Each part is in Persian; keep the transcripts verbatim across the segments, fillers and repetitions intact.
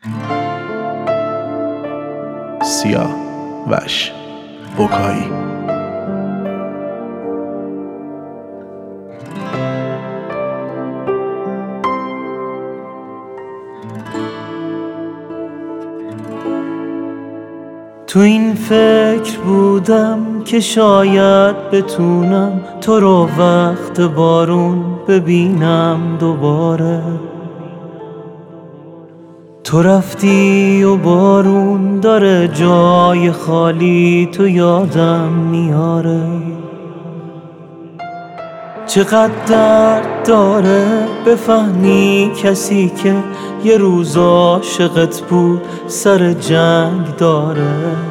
سیاوش اوکایی. تو این فکر بودم که شاید بتونم تو رو وقت بارون ببینم دوباره. تو رفتی و بارون داره جای خالی تو یادم میاره. چقدر درد داره بفهمی کسی که یه روز عاشقت بود سر جنگ داره.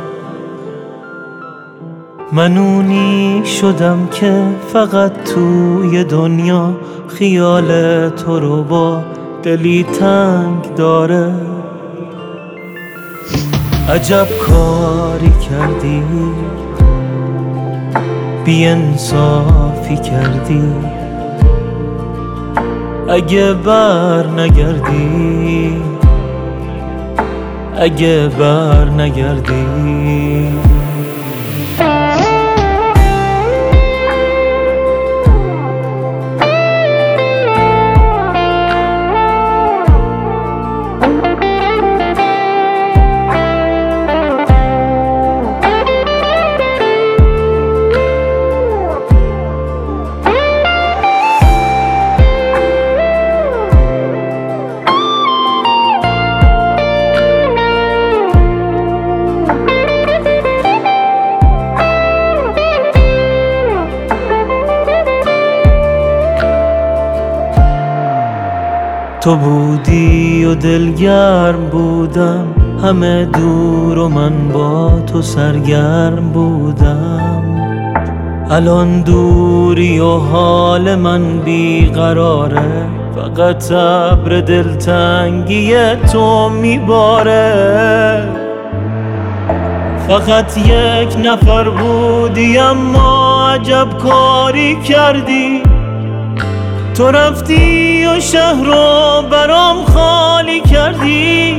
من اونی شدم که فقط توی دنیا خیال تو رو با دلی تنگ داره. عجب کاری کردی، بی انصافی کردی. اگه بر نگردی، اگه بر نگردی. تو بودی و دلگرم بودم، همه دور و من با تو سرگرم بودم. الان دوری و حال من بیقراره، فقط ابر دلتنگی تو میباره. فقط یک نفر بودی اما عجب کاری کردی. تو رفتی و شهر رو برام خالی کردی.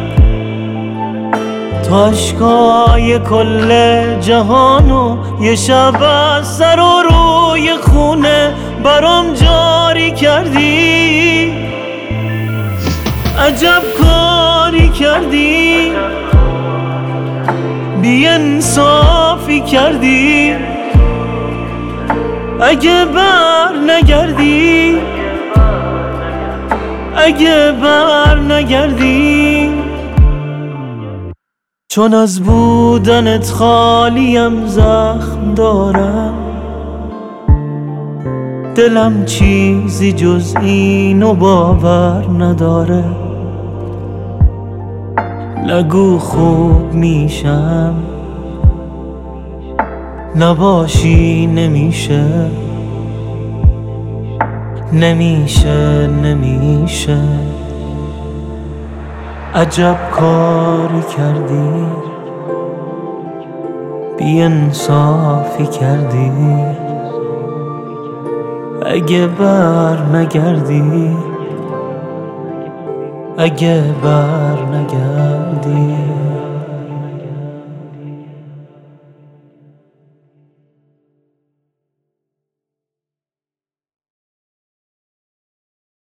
تو عشقای کل جهانو یه شب از سر و روی خونه برام جاری کردی. عجب کاری کردی، بی انصافی کردی. اگه بر نگردی، اگه بر نگردی. چون از بودنت خالیم زخم دارم، دلم چیزی جز اینو باور نداره. نگو خوب میشم، نباشی نمیشه، نمیشه نمیشه. عجب کاری کردی، بی انصافی کردی. اگه بر نگردی، اگه بر نگردی.